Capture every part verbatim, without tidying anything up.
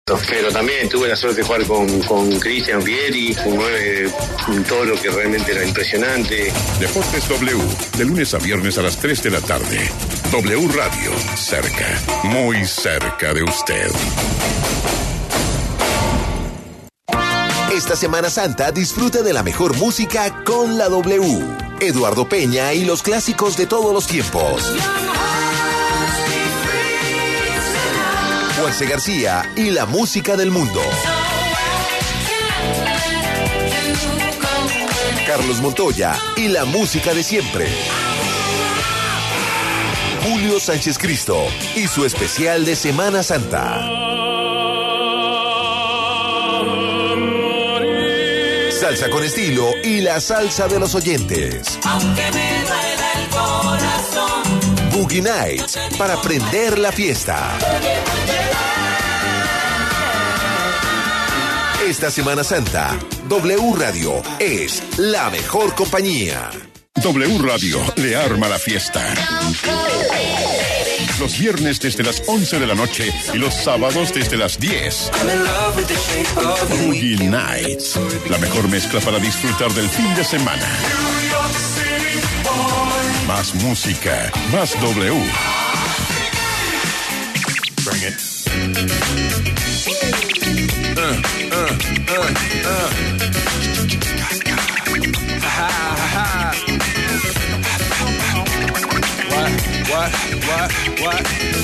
Pero también tuve la suerte de jugar con, con Cristian Vieri, un nueve, un toro que realmente era impresionante. Deportes W, de lunes a viernes a las tres de la tarde. W Radio, cerca, muy cerca de usted. Esta Semana Santa disfruta de la mejor música con la W. Eduardo Peña y los clásicos de todos los tiempos. Juanse García y la música del mundo. Carlos Montoya y la música de siempre. Julio Sánchez Cristo y su especial de Semana Santa. Salsa con estilo y la salsa de los oyentes. Aunque me duela el corazón. Boogie Nights, para prender la fiesta. Esta Semana Santa, W Radio es la mejor compañía. W Radio le arma la fiesta. Los viernes desde las once de la noche y los sábados desde las diez. Boogie Nights, la mejor mezcla para disfrutar del fin de semana. Más música, más W. Bring it. Uh, uh, uh, uh. Ha, ha, ha. What, what, what, what?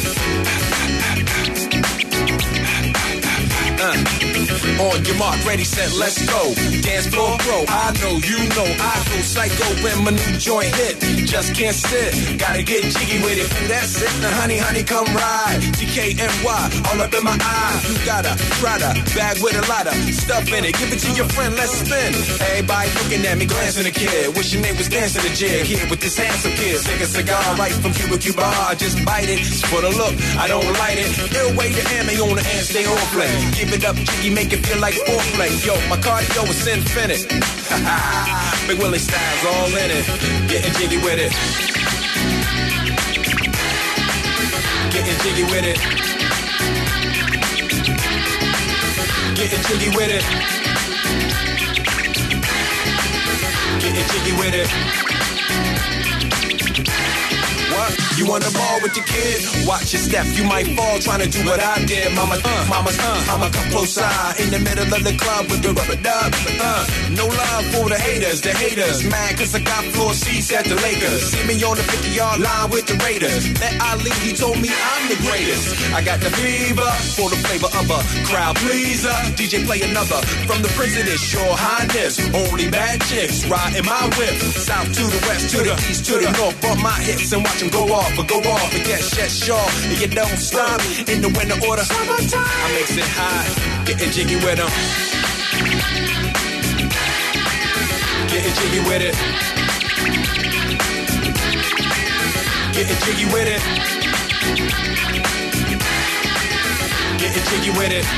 Uh. On your mark, ready, set, let's go. Dance floor, bro. I know, you know, I go psycho when my new joint hit. Just can't sit, gotta get jiggy with it. That's it, now honey, honey, come ride. T K N Y, all up in my eye. You got a Prada bag with a lot of stuff in it. Give it to your friend, let's spin. Everybody looking at me, glancing a kid. Wishing they was dancing a jig here with this handsome kid. Take a cigar right from Cuba Cuba. I just bite it, it's for the look, I don't light it. Ill way to ammo on the hand, stay on play. Give it up, jiggy, make it feel like foreplay. Yo, my cardio is infinite. Big Willie style's all in it. Getting jiggy with it. Getting jiggy with it. Getting jiggy with it. Getting jiggy with it. What? You wanna ball with your kid? Watch your step, you might fall trying to do what I did. Mama, uh, mama, uh, mama, come close side in the middle of the club with the rubber dub. Uh, no love for the haters, the haters. Mad cause I got floor seats at the Lakers. See me on the fifty-yard line with the Raiders. That Ali, he told me I'm the greatest. I got the fever for the flavor of a crowd pleaser. D J play another from the president, sure highness. Only bad chicks riding my whip. South to the west, to the east, to the north. Bump my hips and watch them go off. But go off and get shit sharp and you don't stop in the winter order. Summertime. I makes it high, getting jiggy with them. Getting jiggy with it. Getting jiggy with it. Getting jiggy with it.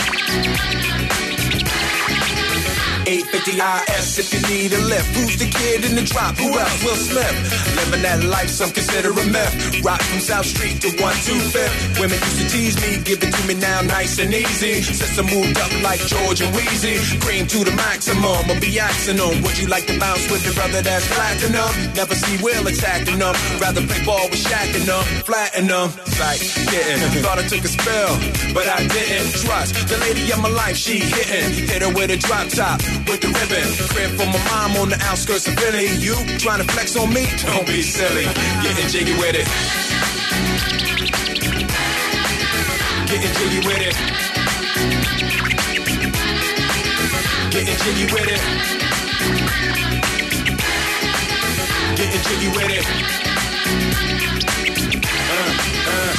eight fifty I S if you need a lift. Who's the kid in the drop? Who else? Will Smith. Living that life, some consider a myth. Rock from South Street to one two fifth. Women used to tease me, give it to me now nice and easy. Since I moved up like George and Wheezy. Cream to the maximum, I'll be axing them. Would you like to bounce with the brother that's platinum? Never see Will attacking them. Rather play ball with Shaq and them. Flatten them. Like, getting. Thought I took a spell, but I didn't. Trust the lady of my life, she hitting. Hit her with a drop top. With the ribbon, crib for my mom on the outskirts of Philly. You trying to flex on me? Don't be silly. Getting jiggy with it. Getting jiggy with it. Getting jiggy with it. Getting jiggy with it. Uh, uh.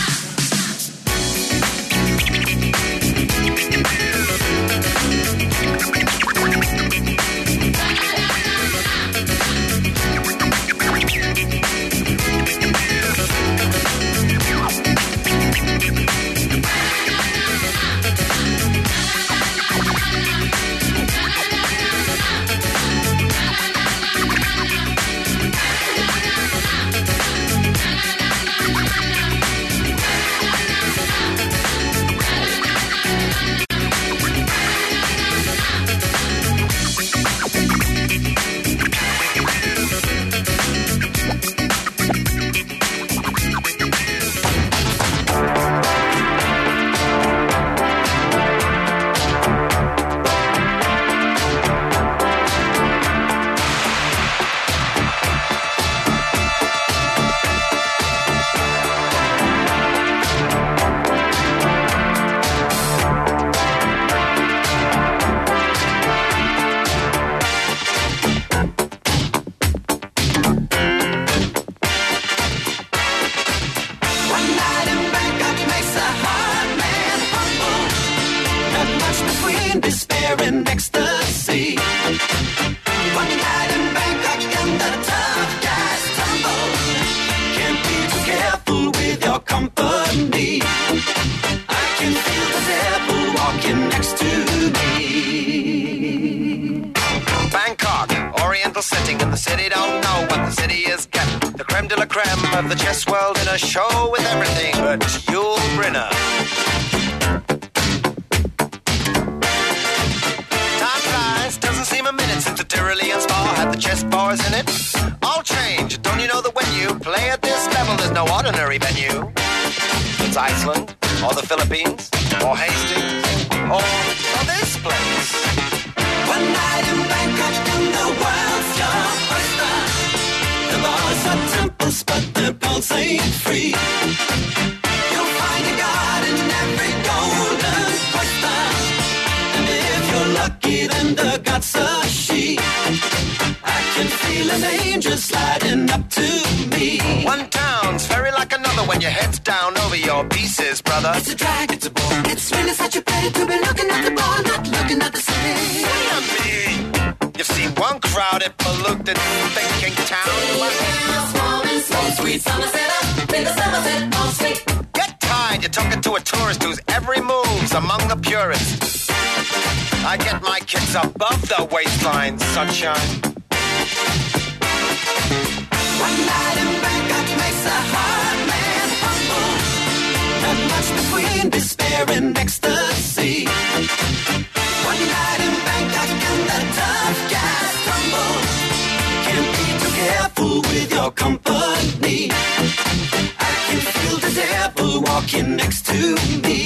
between despair and ecstasy. One night in Bangkok and the tough guys tumble. Can't be too careful with your company. I can feel the devil walking next to me. Bangkok, oriental setting, and the city don't know what the city is getting. The creme de la creme of the chess world in a show with everything but Yul Brynner. Time flies, doesn't seem a minute since the Tyrolean spa had the chess bars in it. All change, don't you know that when you play at this level, there's no ordinary venue? It's Iceland, or the Philippines, or Hastings, or, or this place. One night in Bangkok and the world's your oyster. The bars are temples, but the pulse ain't free. You'll find a god in every golden oyster. And if you're lucky, then the god's a she. I can feel an angel sliding up to me. One town's very like another when your head's down over your pieces, brother. It's a drag, it's a bore. It's really such a pity to be looking at the ball, not looking at the city. Wait a minute. You've seen one crowded, polluted, thinking town. Small, sweet Somerset up in the Somerset Mall Street. Get tired, you're talking to a tourist whose every move's among the purists. I get my kicks above the waistline, sunshine. One night in Bangkok makes a hard man humble. Not much between despair and ecstasy. One night in Bangkok and the tough guys tumble. Can't be too careful with your company. I can feel the devil walking next to me.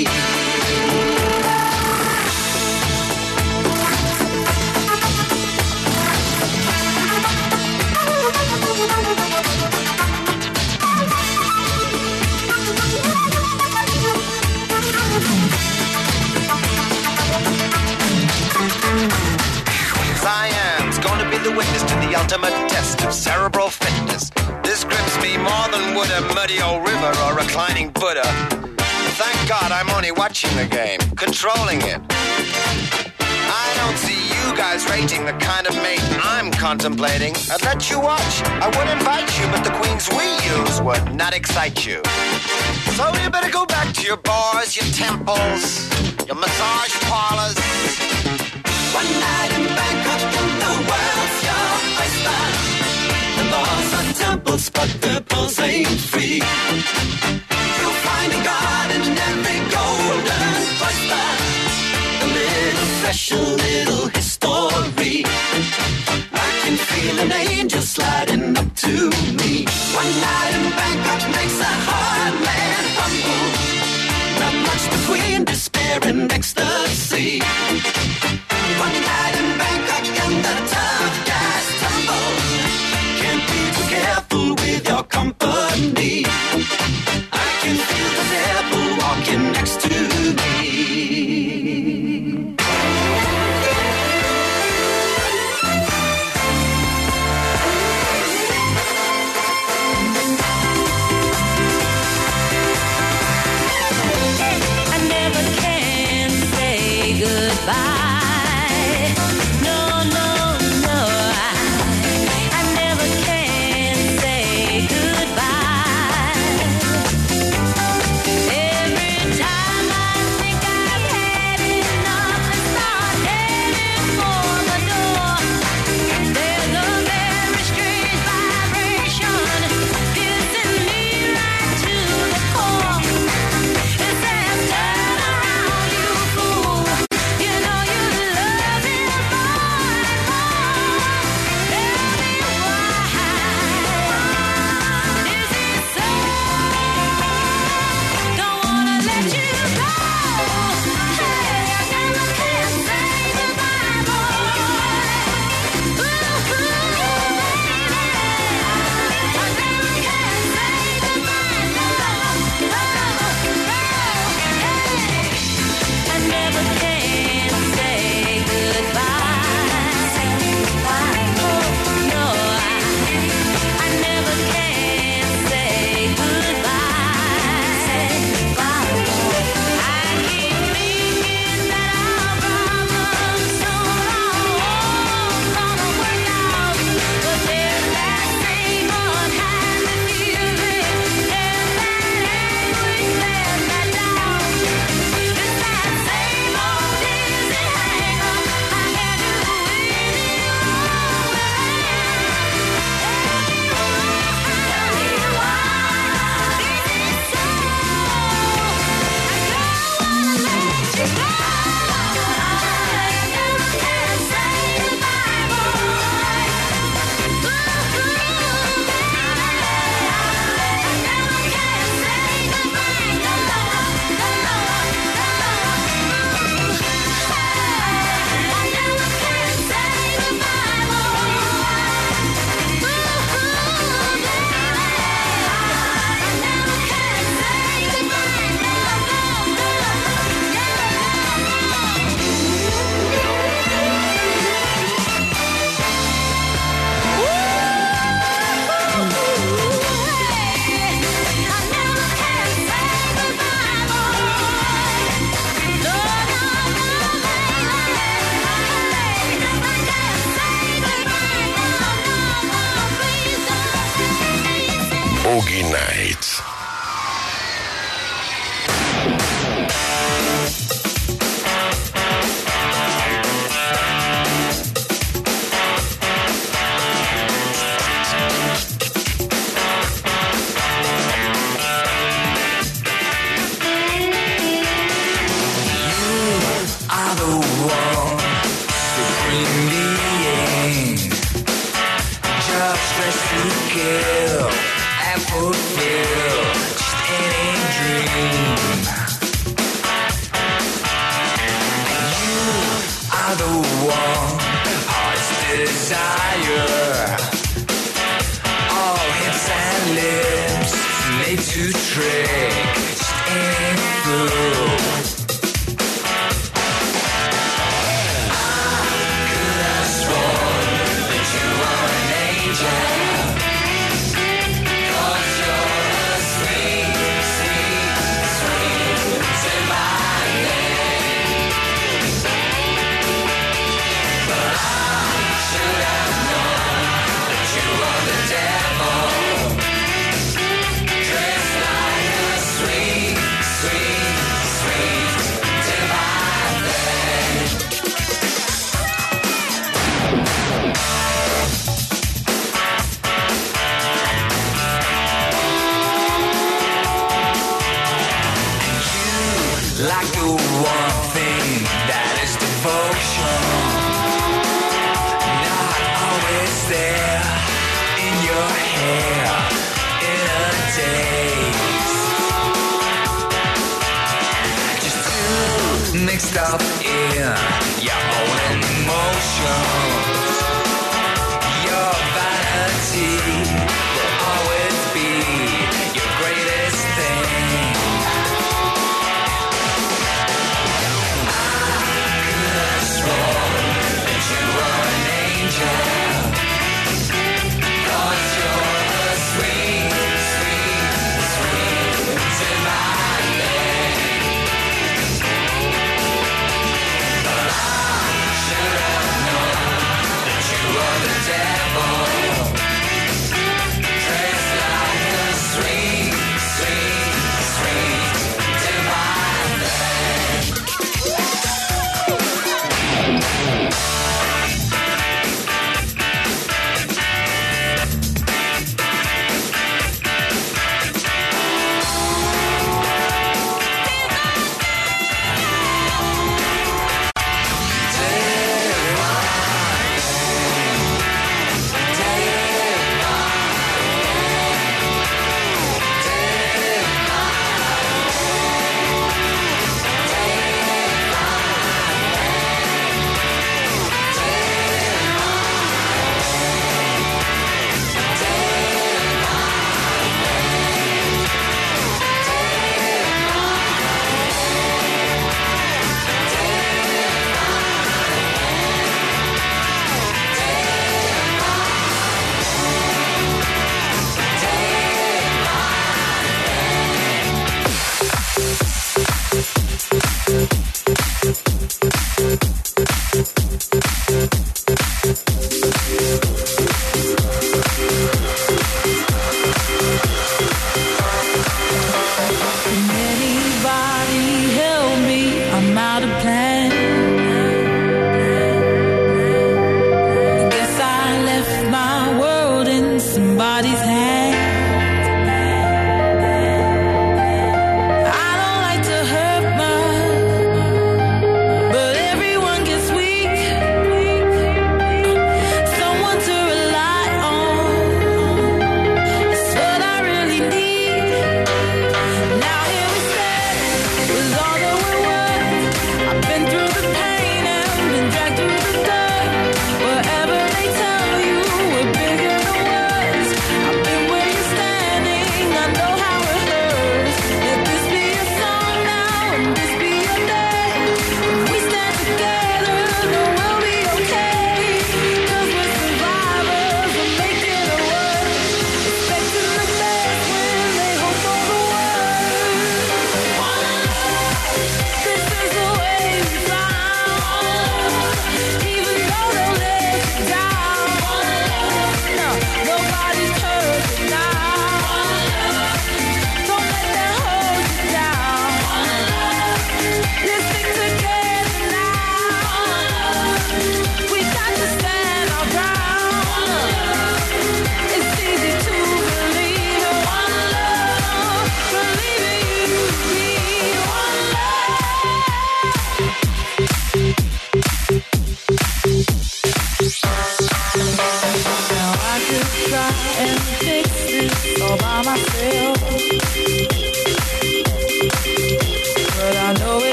Siam's gonna be the witness to the ultimate test of cerebral fitness. This grips me more than would a muddy old river or reclining Buddha. Thank God I'm only watching the game, controlling it. I don't see you guys rating the kind of mate I'm contemplating. I'd let you watch, I would invite you, but the queens we use would not excite you. So you better go back to your bars, your temples, your massage parlors. One night in Bangkok and the world's your oyster. The bars are temples, but the pulse ain't free. You'll find a god in every golden oyster. A little special little history. I can feel an angel sliding up to me. One night in Bangkok makes a hard man humble. Not much between despair and ecstasy. One night in Bangkok and the tough guys tumble. Can't be too careful with your company. I can feel the devil walking next to me. I never can say good. Boogie Nights.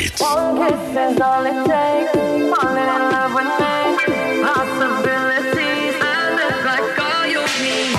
Night. One kiss is all it takes. Falling in love with me. Possibilities. I look like all you need.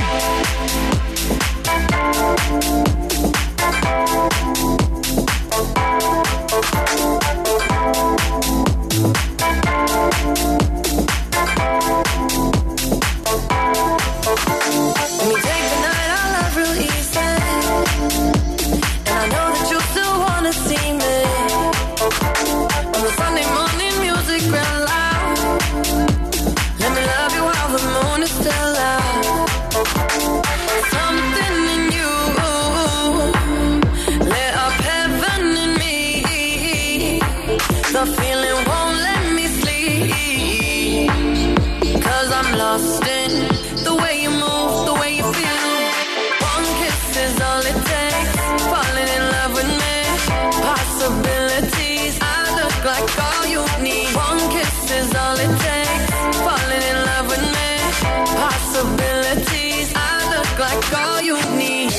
Let me take the night I love real easy. And I know that you still wanna see me. On the Sunday morning music real loud. Let me love you while the moon is still out. Something in you lit up heaven in me. The feeling won't let me sleep. Cause I'm lost in the way you move, the way you feel. One kiss is all it takes. Falling in love with me. Possibilities. I look like all you need. One kiss is all it takes. Falling in love with me. Possibilities. I look like all you need.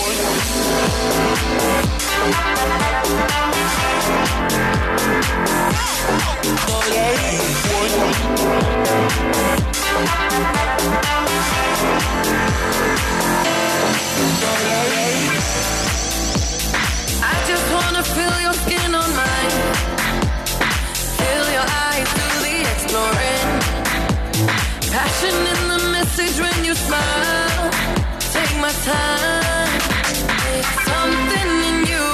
I just wanna feel your skin on mine. Feel your eyes do the exploring. Passion in the message when you smile. Take my time. It's something in you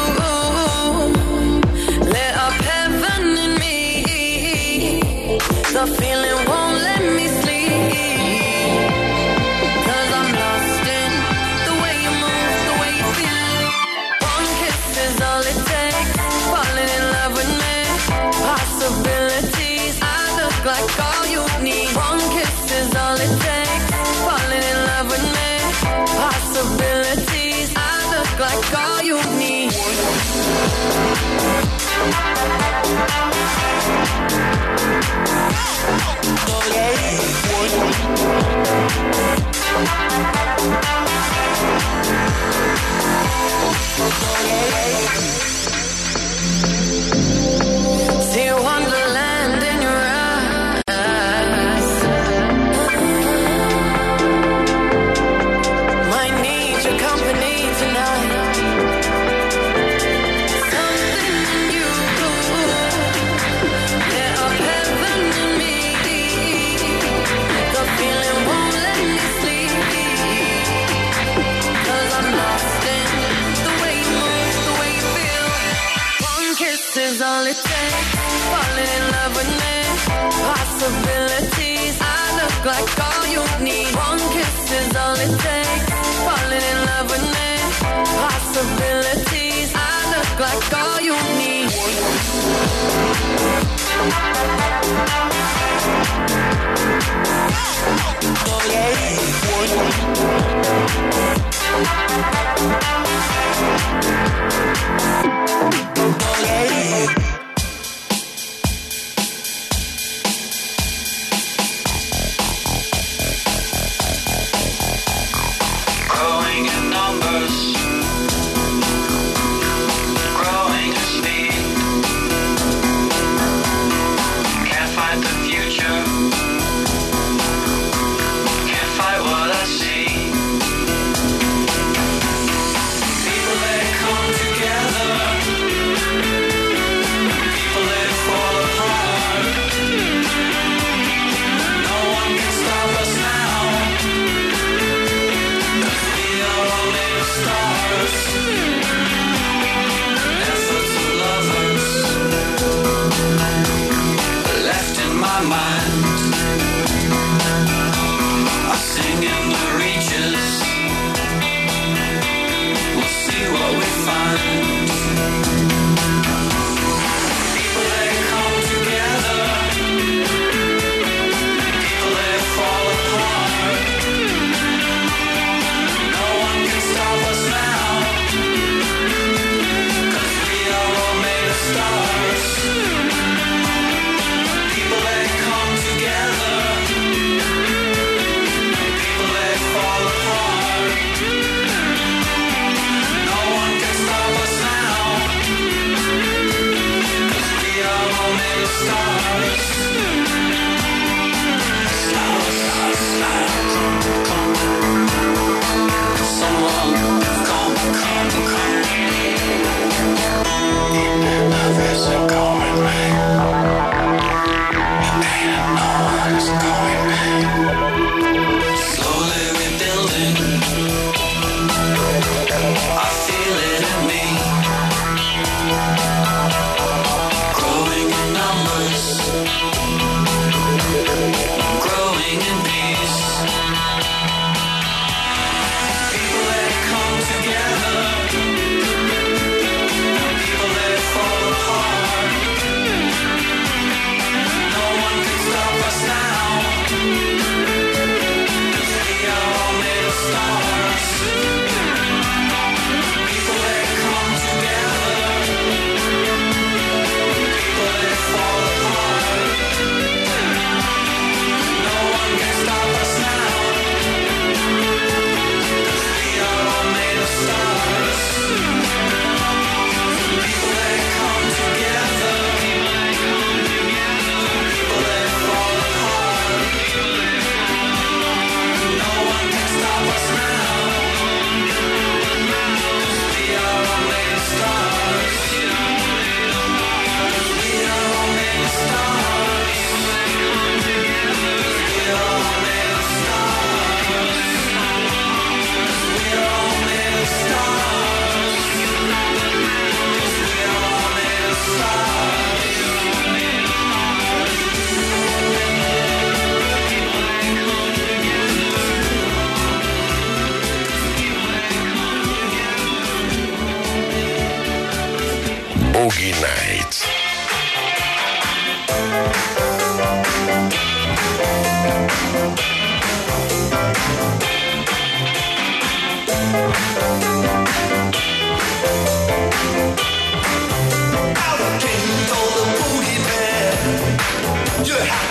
lit up heaven in me. The feeling won't let me sleep. Cause I'm lost in the way you move, the way you feel. One kiss is all it takes. Falling in love with me. Possibilities. I look like all you need. One kiss is all it takes. Falling in love with me. Possibilities. I look like all you need. See wonderland in your eyes. Might need your company tonight. Something in you lit up heaven in me. The feeling won't let me sleep. Cause I'm lost in the way you move, the way you feel. One kiss is all it takes. Falling in love with me. Possibilities. I look like all you need. One kiss is all it takes. Falling in love with me. Possibilities. I look like all you need. Growing in numbers, growing in speed. Can't find the future, can't fight what I see. People that come together, people that fall apart. No one can stop us now. Stars, efforts of lovers left in my mind. I sing in the reaches. We'll see what we find. People that come together, people that fall apart. No one can stop us now. Cause we are all made of stars. People that come together.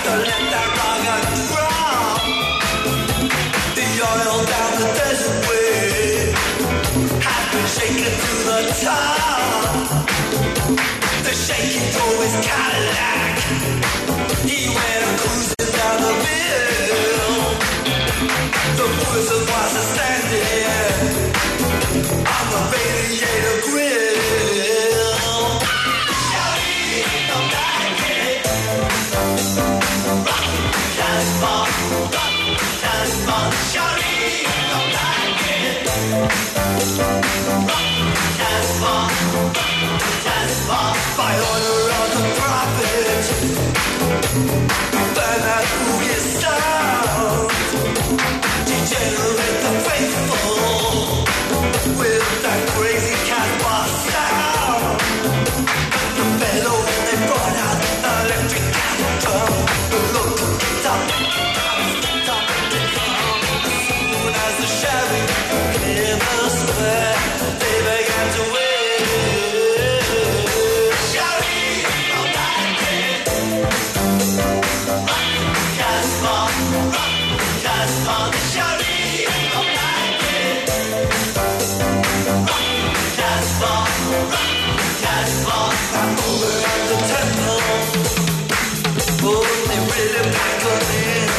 to let that rocket drop. The oil down the desert way has been shaken to the top. The shaky drove his Cadillac. He went cruising down the hill. The Wizard was standing on the radiator grill. Shouty, come back in. Rock, dance, fun, rock, dance, fun. Shouty, come back in. Rock, dance, fun, rock, dance, fun. By order of the prophet, burn that boogie sound. Degenerate the faithful with that crazy Casbah sound. The fellow they brought out electric drum. The local guitar, top the drum. As soon as the sheriff came the square, they began to wait. Shouting from that day, rock, Casbah, rock, Casbah, shouting from that day. Rock, Casbah, rock, Casbah. I'm over at the temple. Oh, they really pack on in.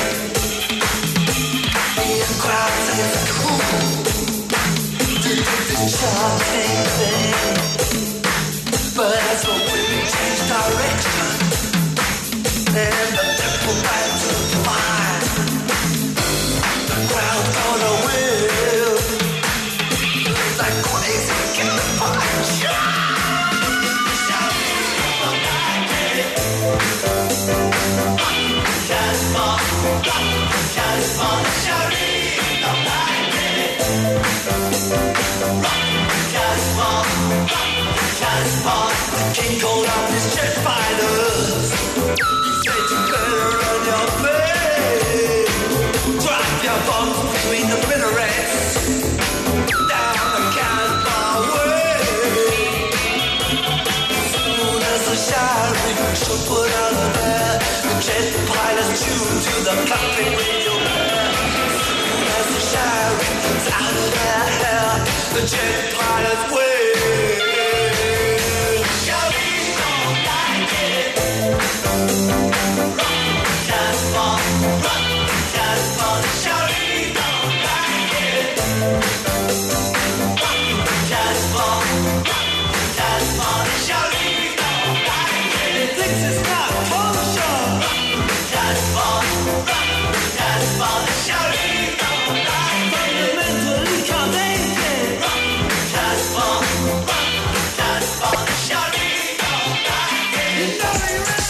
The crowd says it's cool to do this chanting thing. But as the wind changed direction and the temple back to fire, the crowd gonna win like crazy campfire. Shouting from that day. Rock, Casbah, rock, Casbah. Shouting from that day. Rock, Casbah, rock, Casbah. The king called out his jet fighters. He said you better run your play. Drop your bombs between the minarets. Down the Casbah way. Soon as the sheriff should put out of there, the jet pilots tune to the clapping radio there. Soon as the sheriff's out of their hair, the jet pilots wait. Shouting from that day. Rock, Casbah, rock, Casbah. Shouting from that day. Rock, Casbah, rock, Casbah. Shouting from that day. Thinks it's not kosher. Rock, Casbah, rock, Casbah. Shouting from that day. Fundamentally condemned. Rock, Casbah, rock, Casbah. Shouting from that day. You know you're ready,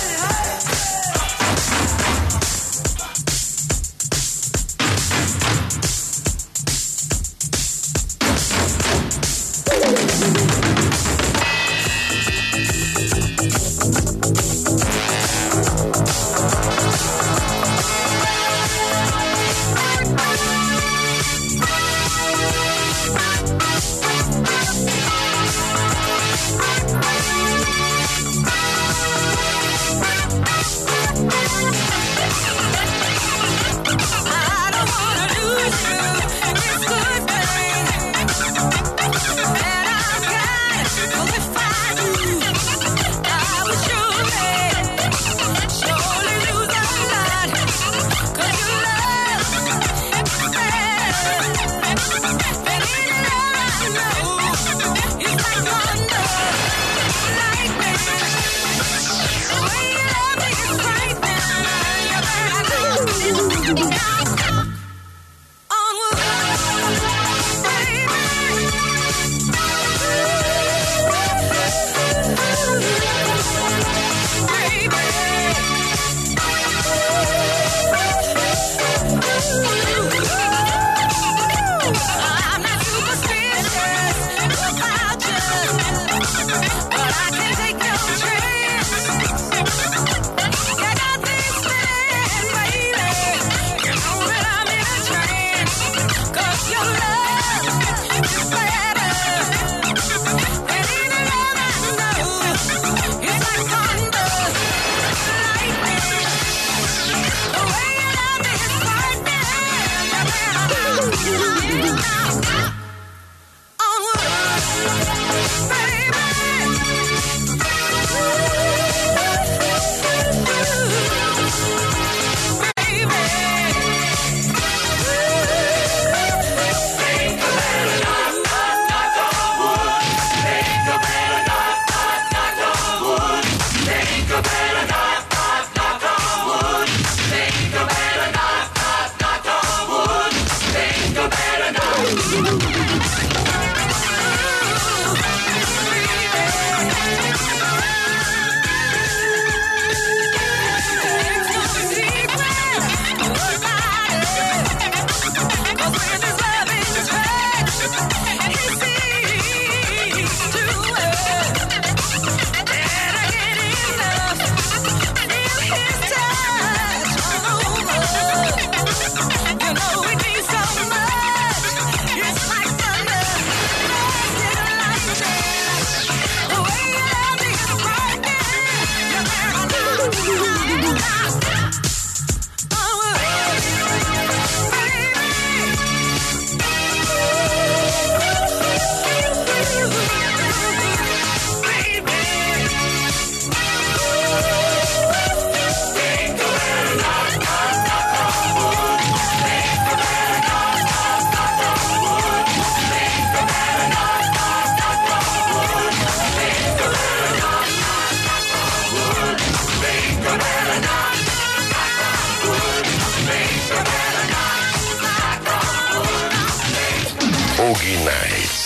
Boogie Nights.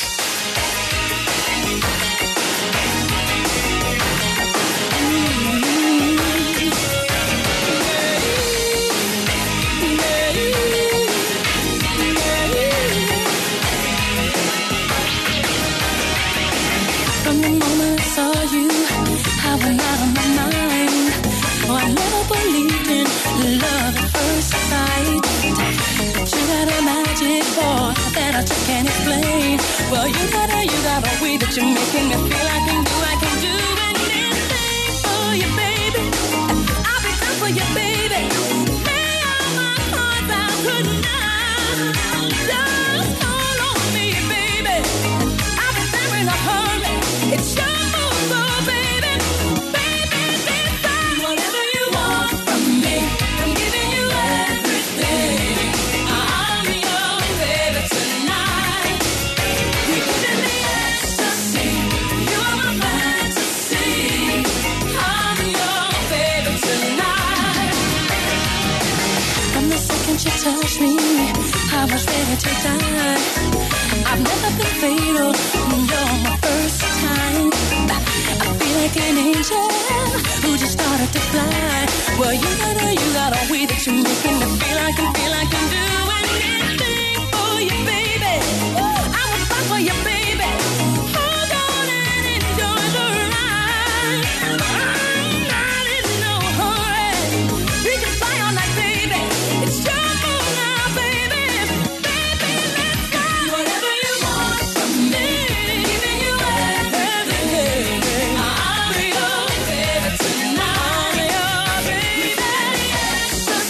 From the moment I saw you, I went out of my mind. Oh, I never believed in love at first sight. But you got a magic boy that I just can't explain. Well, you got a, you got a way that you're making me feel I can do, I can do anything for you, baby. I'll be down for you, baby. Lay all my cards out tonight. Just call on me, baby. I'll be there in a hurry. It's your move, so baby, baby, decide whatever you want from me. I'm giving you everything. I'm your baby tonight. You're giving me ecstasy. You are my fantasy. I'm your baby tonight. From the second you touched me, I was ready to die. I've never been fatal. You're my first time. I feel like an angel who just started to fly. Well, you got a, you got a way that you're making me feel I can feel I can do anything for you, baby. I will fight for you, baby. Hold on and enjoy the ride. I'm not in no hurry. We can fly all night, baby. It's your move now, baby. Baby, let's go. Whatever you want from me, giving you everything. I'm your baby tonight. I'm your baby.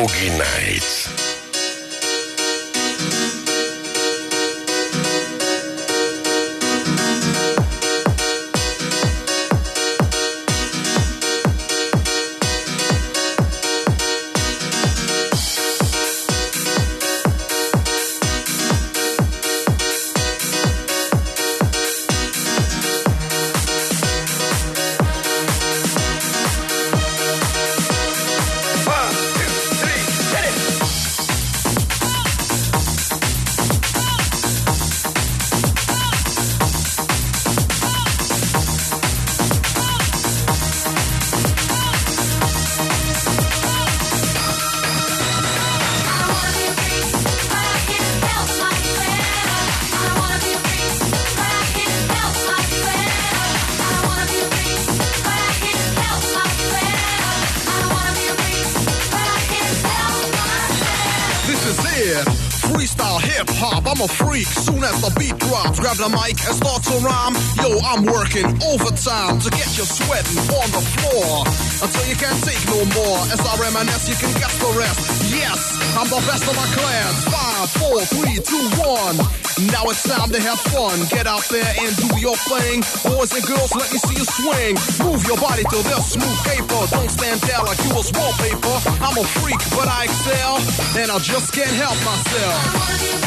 Boogie Nights. I'm a freak, soon as the beat drops, grab the mic and start to rhyme. Yo, I'm working overtime to get you sweating on the floor until you can't take no more. As I reminisce, you can guess the rest. Yes, I'm the best of my class. Five, four, three, two, one. Now it's time to have fun. Get out there and do your thing. Boys and girls, let me see you swing. Move your body to this smooth paper. Don't stand there like you was wallpaper. I'm a freak, but I excel, and I just can't help myself.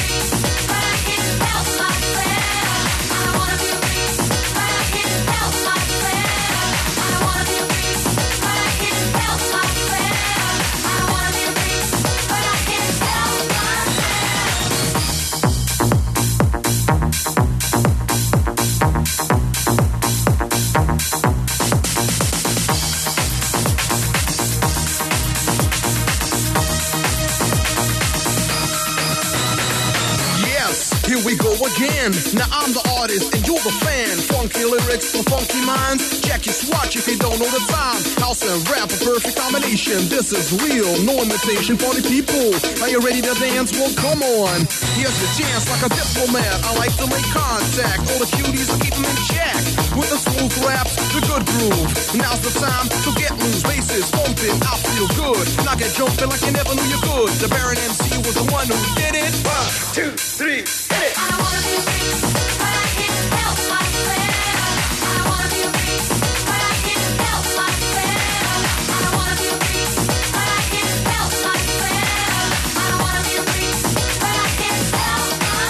Here we go again. Now I'm the artist and you're the fan. Funky lyrics for funky minds. Check your swatch if you don't know the time. House and rap, a perfect combination. This is real, no imitation. Party people, are you ready to dance? Well, come on. Here's your chance like a diplomat. I like to make contact. All the cuties, I keep them in check. With the smooth raps, the good groove. Now's the time to get loose. Bases pumping, I feel good. Now get jumping like you never knew you could. The Baron M C was the one who did it. One, two, three, hit it. I wanna be free, but I can't help myself. I wanna be free, but I can't help myself. I wanna be free, but I can't help myself. I wanna be free, but I can't help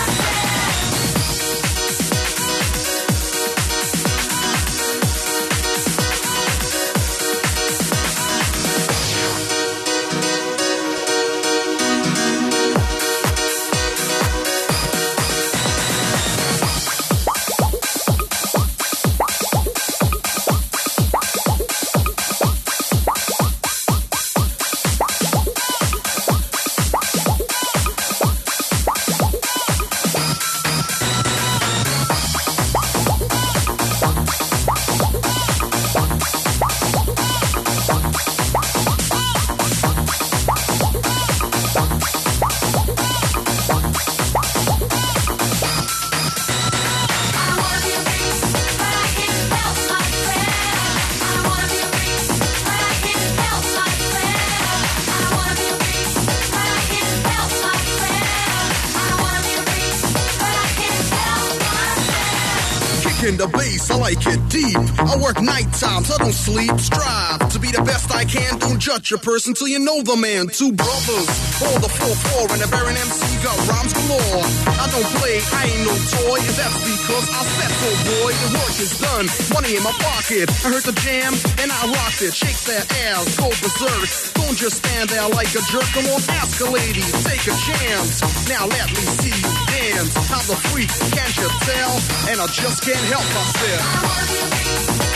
in the bass, I like it deep. I work night times, I don't sleep. Strive to be the best I can. Don't judge a person till you know the man. Two brothers, all the four four, and the Baron M C got rhymes galore. I don't play, I ain't no toy, and that's because I said so, boy. The work is done, money in my pocket. I heard the jam, and I rocked it. Shake that ass, go berserk. Don't just stand there like a jerk. Come on, ask a lady, take a chance. Now let me see you dance. I'm the freak, can't you tell? And I just can't help myself.